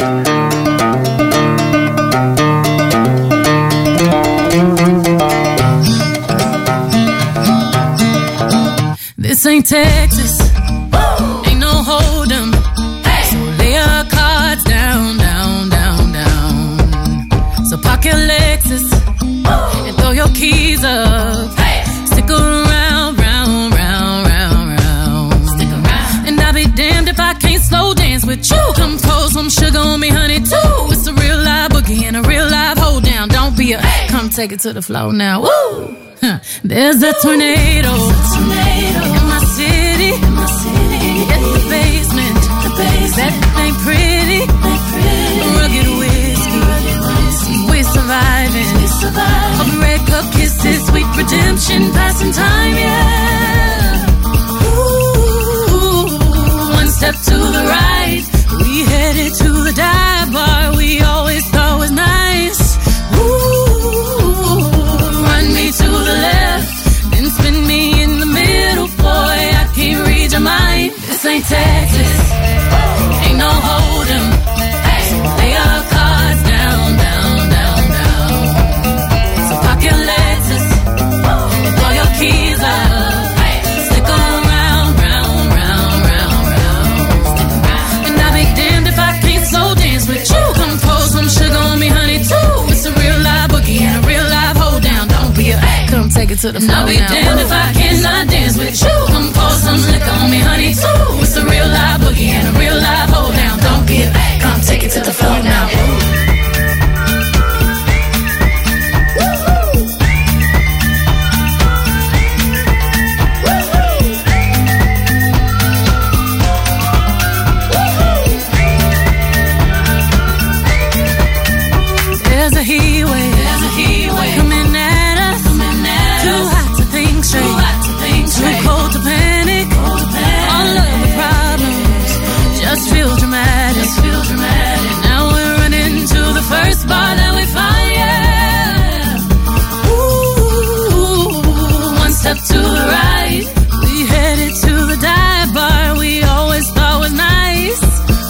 This ain't Texas, ain't no hold'em. So lay your cards down, down, down, down. So park your Lexus and throw your keys up. Stick around, round, round, round, round. Stick around. And I'll be damned if I can't slow dance with you. Come pour some sugar on me, honey, too. It's a real live boogie and a real live hold down. Don't be a come take it to the floor now. Woo! There's a tornado in my city, in the basement. That ain't pretty. Rugged whiskey, we're surviving. Of red cup kisses, sweet redemption, passing time, yeah. Ooh, one step to the right, we headed to the dive bar we always thought was nice. Ooh, run me to the left, then spin me in the middle, boy, I can't read your mind. This ain't Texas, ain't no hold'em. So lay your cards down, down, down, down. So park your Lexus, throw your keys up. Stick around, round, round, round, round. And I'll be damned if I can't slow dance with you. Come pour some sugar on me, honey, too. It's a real live boogie and a real live hold down. Don't be a come take it to the floor now. I'll be damned if I cannot dance with you. Come pour some liquor on me, honey, too. It's a real live boogie and a real live hold down. Don't be a come take it to the floor now. There's a heat wave coming at us. Too hot to think straight, too cold to panic. All of the problems just feel dramatic. Now we're running to the first bar that we find. Yeah. Ooh, one step to the right, we headed to the dive bar we always thought was nice.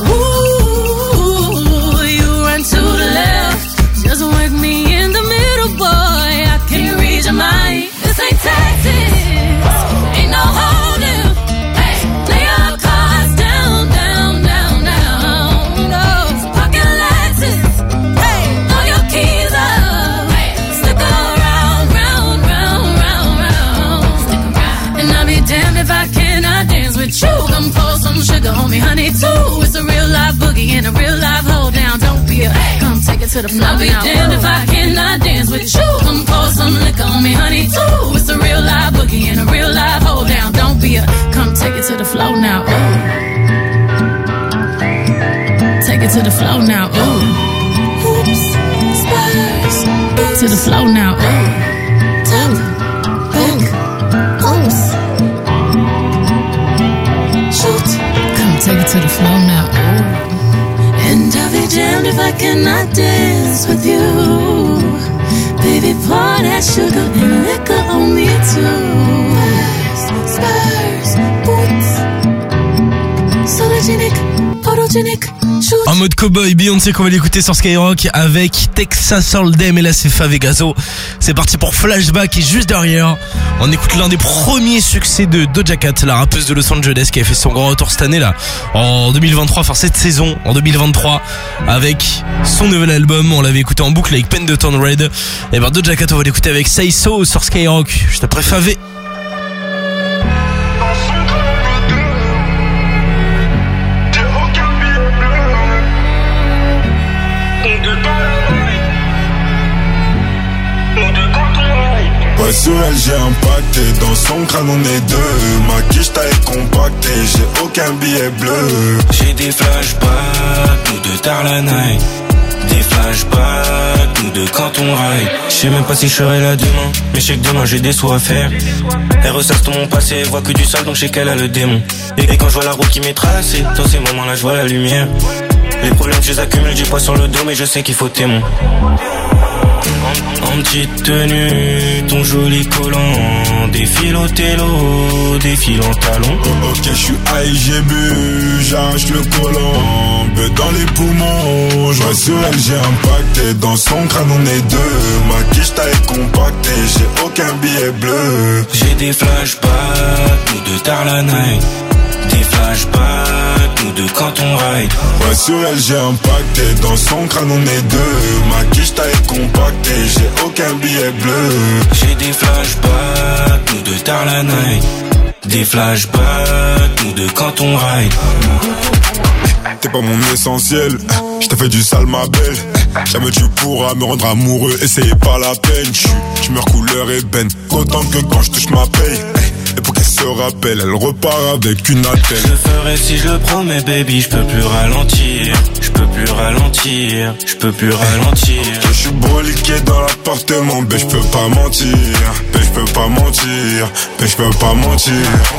Ooh, you run to the left, just work me in the middle, boy. I can read your mind. This ain't Texas, ain't no holding. Hey, lay your cards down, down, down, down. No, pocket Lexus. Hey, throw your keys up. Hey, stick around, round, round, round, round. Stick around. And I'll be damned if I cannot dance with you. Come pour some sugar on me, honey, too. It's a real life boogie and a real life hold down. Don't be a come take it to the floor. I'll be damned if I cannot dance with you. Come pour some liquor on me, honey, too. It's a real life boogie and a real life hold down. Don't be a come take it to the floor now. Ooh. Take it to the floor now. Ooh. Oops, spurs. To the floor now. Ooh. Tap, back, oops. Shoot. Come take it to the floor now. Ooh. And I'll be damned if I cannot dance with you. Baby, pour that sugar and liquor on me too. Spurs, boots, sologenic, photogenic. En mode cowboy, Beyoncé qu'on va l'écouter sur Skyrock avec Texas Hold'em et la Cefa Vegaso. C'est parti pour Flashback et juste derrière, on écoute l'un des premiers succès de Doja Cat, la rappeuse de Los Angeles qui a fait son grand retour cette année là, en 2023, enfin cette saison, en 2023, avec son nouvel album. On l'avait écouté en boucle avec Pendleton Red. Et ben Doja Cat, on va l'écouter avec Say So sur Skyrock, juste après Favé. Ouais, sur elle j'ai impacté, dans son crâne on est deux. Ma quiche taille compactée, j'ai aucun billet bleu. J'ai des flashbacks, nous deux tard la night. Des flashbacks, nous deux quand on ride. Je sais même pas si je serai là demain, mais je sais que demain j'ai des sous à faire. Elle ressasse tout mon passé, elle voit que du sale donc je sais qu'elle a le démon. Et quand je vois la route qui m'est tracée, dans ces moments là je vois la lumière. Les problèmes je les accumule, j'ai pas sur le dos mais je sais qu'il faut témoin. En petite tenue, ton joli collant, défile au télo, défile en talons. Ok, je suis high, j'ai bu, j'arrache le collant, beu dans les poumons. Je vois sur elle, j'ai impacté, dans son crâne on est deux. Ma quiche taille compactée, j'ai aucun billet bleu. J'ai des flashbacks, nous deux tard la night. Des flashbacks, nous deux quand on ride. Ouais, sur elle j'ai impacté, dans son crâne on est deux. Ma quiche taille compactée, j'ai aucun billet bleu. J'ai des flashbacks, nous deux tard la night. Des flashbacks, nous deux quand on ride. T'es pas mon essentiel, je t'ai fait du sale ma belle. Jamais tu pourras me rendre amoureux, essayez pas la peine. Je meurs couleur ébène, autant que quand je touche ma paye. Et pour qu'elle se rappelle, elle repart avec une attelle. Je ferai si je le promets baby, je peux plus ralentir. Je peux plus ralentir, je peux plus ralentir. Je suis broliqué dans l'appartement, mais je peux pas mentir. Mais je peux pas mentir, mais je peux pas mentir.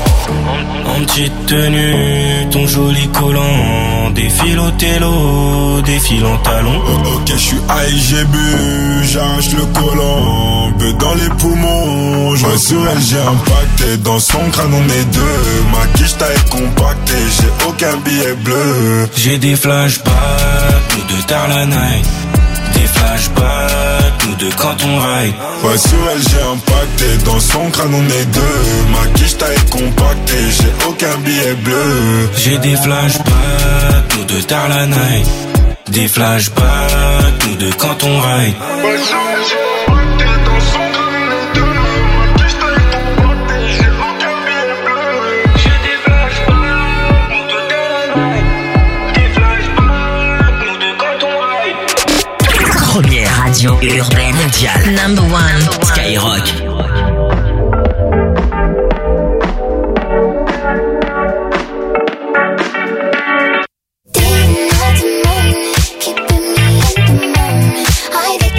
En petite tenue, ton joli collant, défile au télo, défile en talons. Ok, je suis high, j'ai bu, j'arrache le collant, beu dans les poumons. Je vois sur elle, j'ai impacté, dans son crâne on est deux. Ma quiche taille compactée, j'ai aucun billet bleu. J'ai des flashbacks, nous deux tard la night. Des flashbacks, nous deux quand on ride. Ouais, sur elle j'ai impacté, dans son crâne on est deux. Ma quiche taille compactée, j'ai aucun billet bleu. J'ai des flashbacks, nous deux tard la night. Des flashbacks, nous deux quand on ride. Ouais, sur elle j'ai impacté, dans son crâne on est deux. Ma quiche taille compactée, j'ai aucun billet bleu. J'ai des flashbacks, nous deux tard la night. Des flashbacks, nous deux quand on ride. Première radio urbaine mondiale. Number one. Skyrock. Keeping me in the moment, I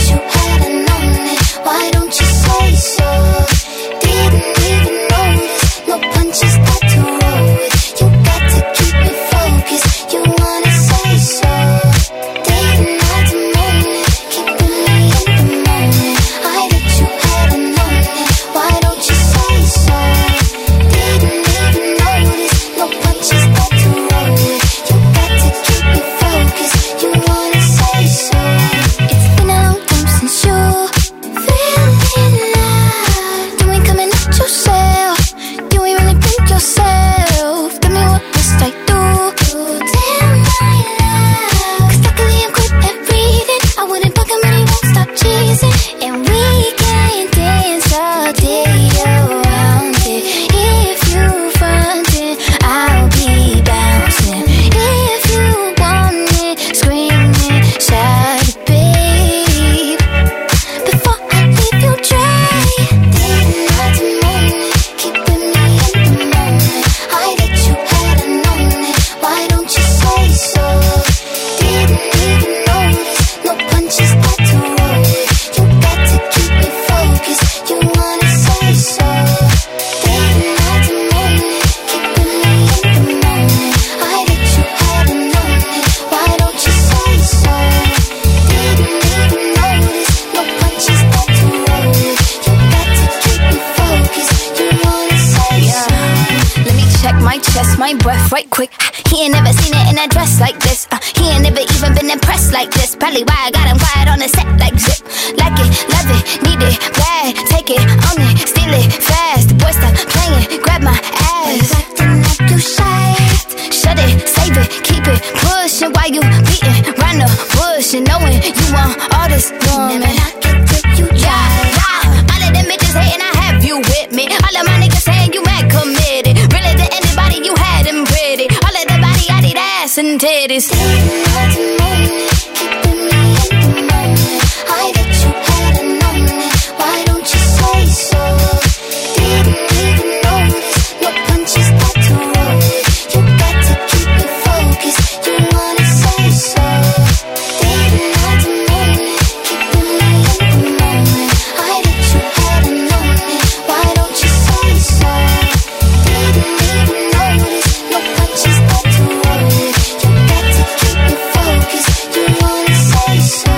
dancing, and we can dance all day around it. If you frontin', I'll be bouncing. If you want it, screaming, shout it, babe. Before I leave you dry, day and night and morning, keeping me in the moment. I bet you hadn't known it. Why don't you say so? Didn't even notice. No punches that to roll with. You got to keep me focused. You wanna say so? Day and night and morning, keeping me in the moment. I bet you hadn't known it. Why don't you say so? Didn't even notice. No punches that to roll with. You got to keep me focused. You wanna say so? Let me check my chest, my breath right quick. He ain't never seen it in a dress like this. He ain't never even been impressed like this. Probably why I got him quiet on the set like zip. Like it, love it, need it, bad. Take it, own it, steal it, fast. The boy stop playing, grab my ass. Acting like you shy. Shut it, save it, keep it pushing while you beating round the bush and knowing you want all this woman. Never knock it till you try. All of them bitches hating, I have you with me. All of my niggas saying you mad committed. Really to anybody, you had them pretty. All of the body, I need ass and titties. Day and night and morning, keeping me in the moment. I bet you hadn't known it. Why don't you say so? Didn't even notice. No punches that to roll with. You got to keep me focused. You wanna say so? Day and night and morning, keeping me in the moment. I bet you hadn't known it. Why don't you say so? Didn't even notice. No punches that to roll with. You got to keep me focused. You wanna say so?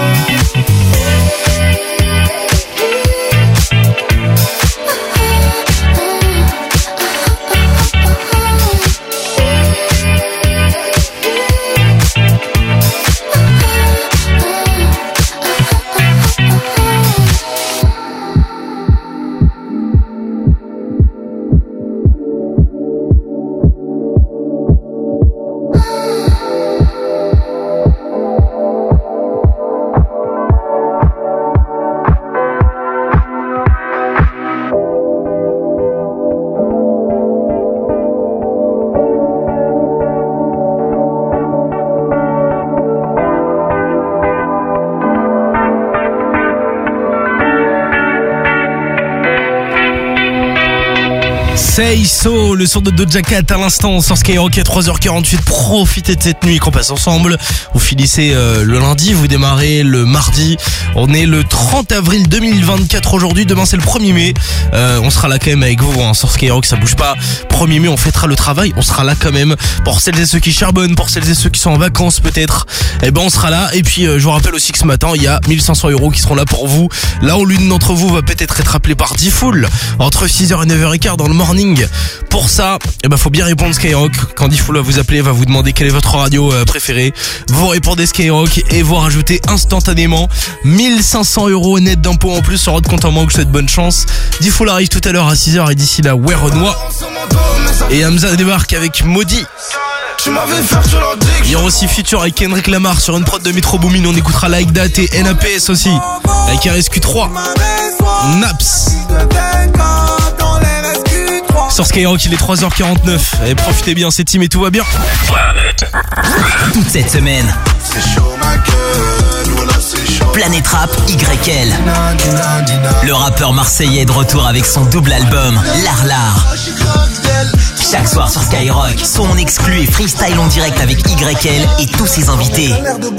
Say So, le son de Doja Cat à l'instant sur Skyrock à 3h48. Profitez de cette nuit qu'on passe ensemble. Vous finissez le lundi, vous démarrez le mardi. On est le 30 avril 2024 aujourd'hui. Demain c'est le 1er mai. On sera là quand même avec vous sur Skyrock, ça bouge pas. 1er mai on fêtera le travail, on sera là quand même. Pour celles et ceux qui charbonnent, pour celles et ceux qui sont en vacances peut-être, eh ben on sera là. Et puis je vous rappelle aussi que ce matin il y a 1500 € qui seront là pour vous. Là où l'une d'entre vous va peut-être être appelée par D-Fool entre 6h et 9h15 dans le morning. Pour ça, eh ben faut bien répondre Skyrock. Quand D-Fool va vous appeler, va vous demander quelle est votre radio préférée. Vous répondez Skyrock et vous rajoutez instantanément 1500 € net d'impôts en plus sur votre compte en banque. Je souhaite bonne chance. D-Fool arrive tout à l'heure à 6h et d'ici là, ouais Renoir. Et Hamza débarque avec Maudit. Il y aura aussi Future avec Kendrick Lamar sur une prod de Metro Boomin. On écoutera Like That et NAPS aussi avec RSQ3 Naps. Sur Skyrock, il est 3h49. Et profitez bien, c'est team et tout va bien. Toute cette semaine, Planète Rap YL. Le rappeur marseillais est de retour avec son double album L'Arlar. Chaque soir sur Skyrock, son exclu et freestyle en direct avec YL et tous ses invités.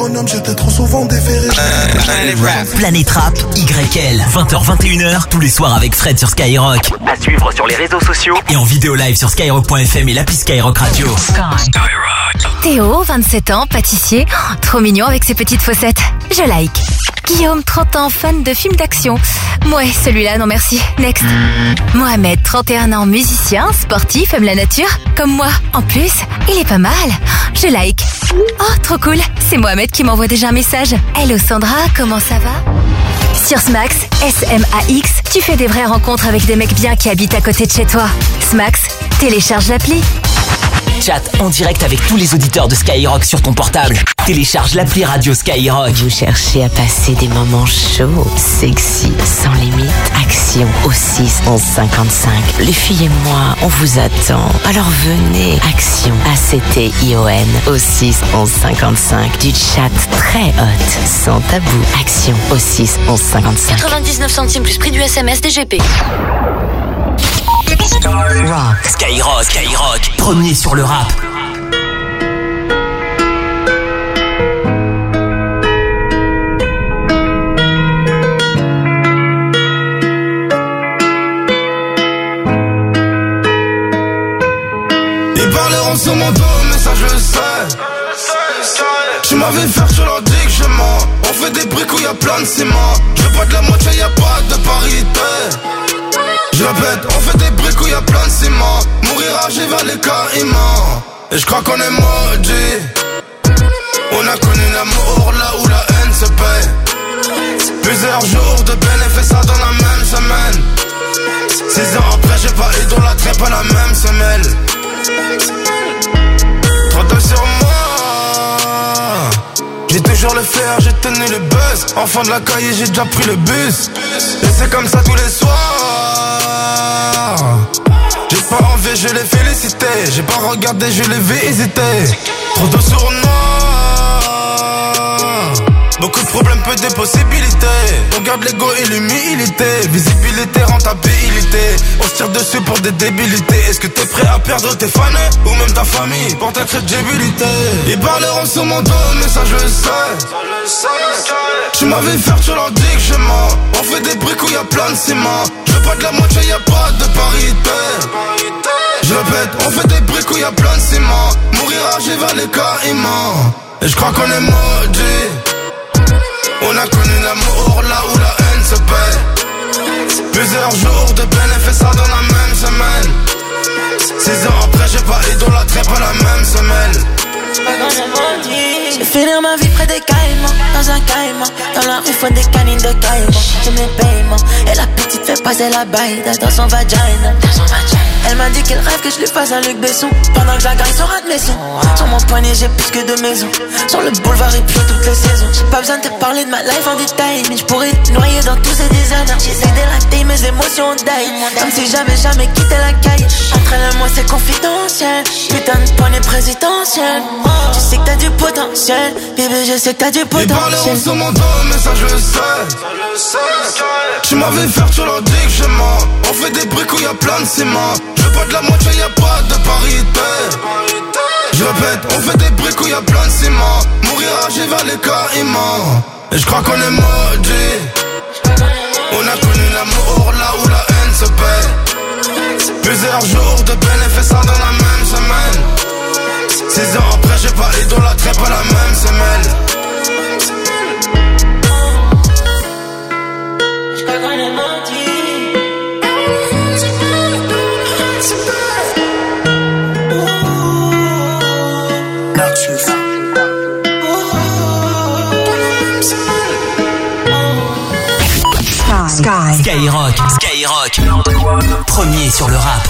Planète Rap YL, 20h-21h, tous les soirs avec Fred sur Skyrock. À suivre sur les réseaux sociaux et en vidéo live sur skyrock.fm et l'appli Skyrock Radio. Théo, 27 ans, pâtissier, trop mignon avec ses petites fossettes. Je like. Guillaume, 30 ans, fan de films d'action. Ouais, celui-là, non merci. Next. Mohamed, 31 ans, musicien, sportif, aime la nature, comme moi. En plus, il est pas mal. Je like. Oh, trop cool. C'est Mohamed qui m'envoie déjà un message. Hello Sandra, comment ça va? Sur Smax, SMAX, tu fais des vraies rencontres avec des mecs bien qui habitent à côté de chez toi. Smax, télécharge l'appli. Chatte en direct avec tous les auditeurs de Skyrock sur ton portable. Télécharge l'appli radio Skyrock. Vous cherchez à passer des moments chauds, sexy, sans limite? Action au 6 11 55. Les filles et moi, on vous attend. Alors venez. Action ACTION au 6 11 55. Du chat très hot, sans tabou. Action au 6 11 55. 99 centimes plus prix du SMS DGP. Rock. Skyrock, premier sur le rap. Ils parleront sur mon dos, mais ça je le sais. Tu m'avais faire, je leur dis que je mens. On fait des briques où y'a plein de ciment. Je veux pas de la moitié, y'a pas de parité. Je répète, on fait des briques où y'a plein de ciment. Mourir âgé vers les caïmans. Et je crois qu'on est maudit. On a connu l'amour là où la haine se paie. Plusieurs jours de bénéfices dans la même semaine. 6 ans après j'ai pas idolâtré pas la même semelle. Trop tôt sur moi. J'ai toujours le fer, j'ai tenu le buzz. Enfant de la cahier, j'ai déjà pris le bus. Et c'est comme ça tous les soirs. J'ai pas envie, je l'ai félicité. J'ai pas regardé, je l'ai vu hésiter. Trop tôt sur moi. Beaucoup de problèmes, peu de possibilités. On garde l'ego et l'humilité. Visibilité, rentabilité. On se tire dessus pour des débilités. Est-ce que t'es prêt à perdre tes fans ou même ta famille pour ta crédibilité? Ils parleront sur mon dos, mais ça je le sais. Tu m'avais fait, tu leur dis que je mens. On fait des briques où y'a plein de ciment. Je veux pas de la moitié, y'a pas de parité. Je répète, on fait des briques où y'a plein de ciment. Mourir âgé vers les caïmans. Et je crois qu'on est maudit. On a connu l'amour là où la haine se paie. Plusieurs jours de bénéfices dans la même semaine. 6 ans après j'ai pas idolâtré pas la même semelle. Je vais finir ma vie près des caïmans, dans un caïman. Dans la rue faut des canines de caïman. J'aime les paiements. Et la petite fait passer la baille dans son vagina. Elle m'a dit qu'elle rêve que je lui fasse un Luc Besson. Pendant que je la gagne sur un de mes sons. Sur mon poignet j'ai plus que 2 maisons. Sur le boulevard il pleut toutes les saisons. J'ai pas besoin de te parler de ma life en détail. Mais je pourrais te noyer dans tous ces désordres. J'essaie d'élater mes émotions die. Comme si j'avais jamais quitté la caille. Entre elle et moi c'est confidentiel. Putain de poignée présidentielle. Je sais que t'as du potentiel. Bébé je sais que t'as du potentiel. Ils parleront sur mon dos mais ça je le sais. Tu m'avais fait, tu leur dis que je mens. On fait des briques où y'a plein de ciment. Je veux pas de la moitié, y'a pas de parité. Je répète, on fait des briques où y'a plein de ciment. Mourir âgé vers les caïmans. Et je crois qu'on est maudit. On a connu l'amour là où la haine se paie. Plusieurs jours de bénéfices dans la même semaine. 6 ans après j'ai pas idolâtré pas la même semelle. Je crois qu'on est maudit. Skyrock, premier sur le rap.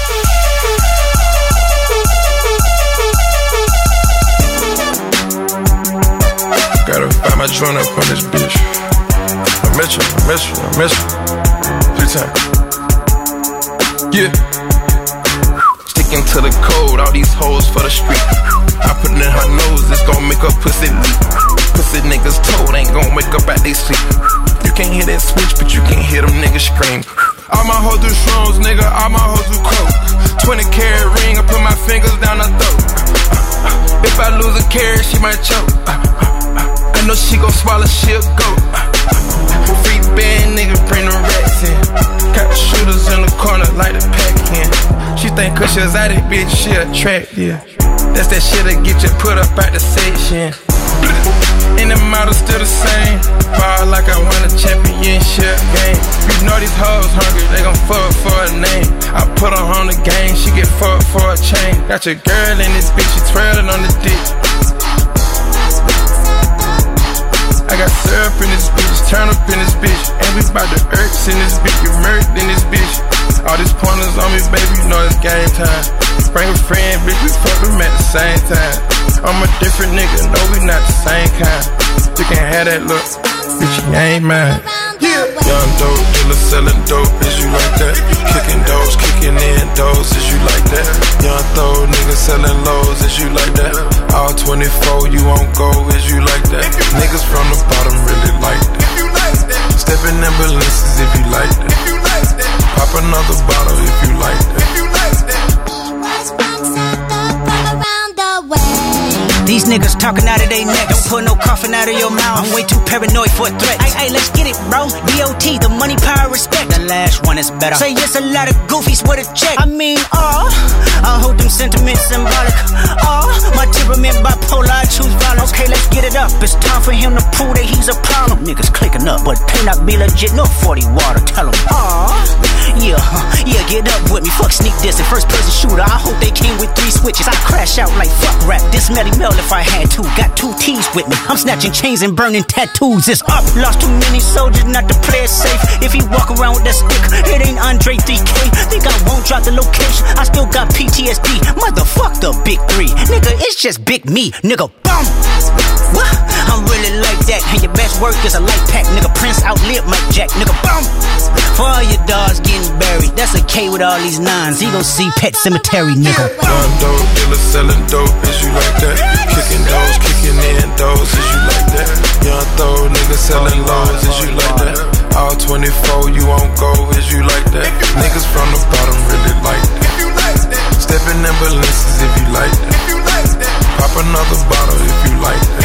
Gotta find my joint up on this bitch. I miss you. 3 times. Yeah. Sticking to the code, all these hoes for the street. I put it in her nose, it's gon' make her pussy leak. Pussy niggas told, ain't gon' wake up at they sleep. You can't hear that switch, but you can hear them niggas scream. All my hoes do shrooms, nigga, all my hoes do coke. 20-carat ring, I put my fingers down her throat. If I lose a carat, she might choke. I know she gon' swallow, she'll go. Free band, nigga, bring the rats in. Got the shooters in the corner like the Pac-Man. She think cause she's out it, bitch, she attractive. That's that shit that get you put up out the section. And the model still the same. Ball like I won a championship game. You know these hoes hungry, they gon' fuck for a name. I put her on the game, she get fucked for a chain. Got your girl in this bitch, she twirling on the dick. I got syrup in this bitch, turn up in this bitch. And we bout the irks in this bitch, get murked in this bitch. All these pointers on me, baby, you know it's game time. Bring a friend, bitch, we fuck them at the same time. I'm a different nigga, no, we not the same kind. You can have that look, bitch, you ain't mine. Yeah. Young dope dealer selling dope, is you like that? Kicking doors, kicking in doors, is you like that? Young throw nigga selling lows, is you like that? All 24, you won't go, is you like that? Niggas from the bottom really like that. Stepping in Balenciagas if you like that. Pop another bottle if you like that. These niggas talking out of their neck. Don't put no coffin out of your mouth. I'm way too paranoid for a threat. Hey, let's get it, bro. DOT, the money, power, respect. The last one is better. Say yes, a lot of goofies with a check. I mean, I hold them sentiments symbolic. My temperament bipolar, I choose violence. Okay, let's get it up. It's time for him to prove that he's a problem. Niggas clicking up, but pay not be legit. No 40 water, tell him. Yeah, get up with me. Fuck sneak this and first person shooter. I hope they came with 3 switches. I crash out like fuck rap. This Melly Mel if I had to. Got 2 T's with me. I'm snatching chains and burning tattoos. It's up. Lost too many soldiers not to play it safe. If he walk around with that stick, it ain't Andre 3K. Think I won't drop the location. I still got PTSD. Motherfuck the big 3. Nigga, it's just big me. Nigga, bum. What? I'm really like that. And your best work is a light pack. Nigga, Prince outlived Mike Jack. Nigga, bum. For all your dogs getting buried. That's a K with all these 9s. He gon' see Pet Cemetery, nigga. Young dope dealer selling dope, is you like that? Kicking doors, kicking in doors, is you like that? Young throw nigga selling lows, is you like that? All 24, you won't go, is you like that? Niggas from the bottom really like that. Stepping in Balenciagas if you like that. Pop another bottle if you like that.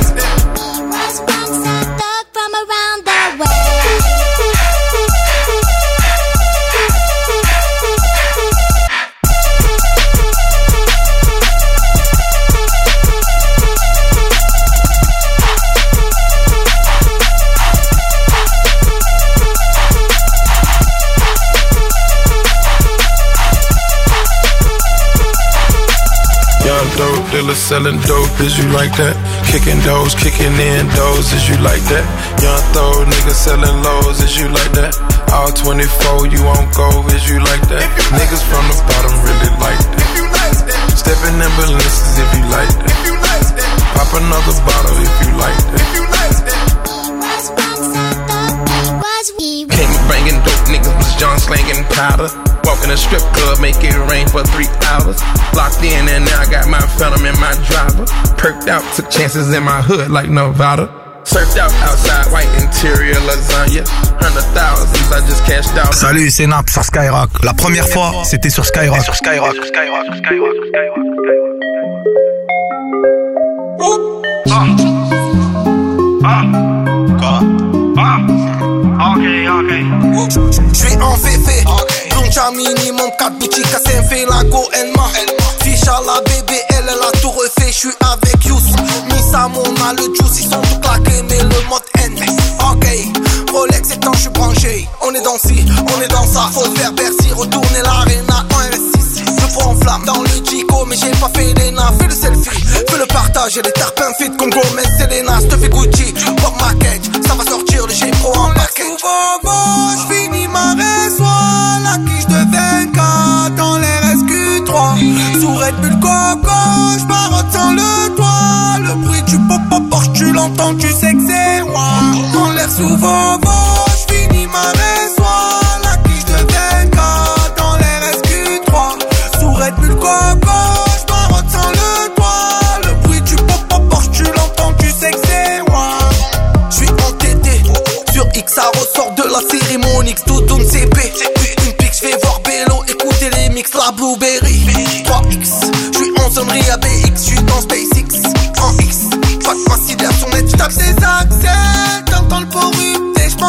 From around the way. Dope dealer selling dope, is you like that? Kicking doors, kicking in doors, is you like that? Young throw nigga selling lows, is you like that? All 24, you won't go, is you like that? Niggas from the bottom really like that. Stepping in Balenciagas if you like that. Pop another bottle if you like that. Came banging dope, niggas was John slanging powder. Walking a strip club, make it rain for 3 hours. Locked in and now I got my phantom in my driver. Perked out, took chances in my hood like Nevada. Surfed out outside, white interior lasagna. 100,000, I just cashed out. Salut, c'est Nap sur Skyrock. La première fois, c'était sur Skyrock. Sur Skyrock. J'suis en féfé, Gunja minimum 4 boutiques à Saint-Fait, la Goenma. Fiche à la bébé, elle a tout refait. J'suis avec Yous, Missa, on a le juice, ils sont tout claqués, mais le mode N. Ok, Rolex étant, j'suis branché. On est dans ci, on est dans ça. Faut faire Bercy, retourner l'arena en RS6. Le fond en flamme dans le Chico, mais j'ai pas fait l'ENA. Fais le selfie, fais le partage, et les tarpins fit comme Gomez, Selena. J'te fais Gucci, Bob Market, ça va sortir le G-Pro en package. J'finis ma résoie, la quiche de 24 dans les SQ3. Sous Red Bull Coco, j'marotte sans le toit. Le bruit du pop-pop Porsche, tu l'entends, tu sais que c'est moi. En l'air sous Vovo,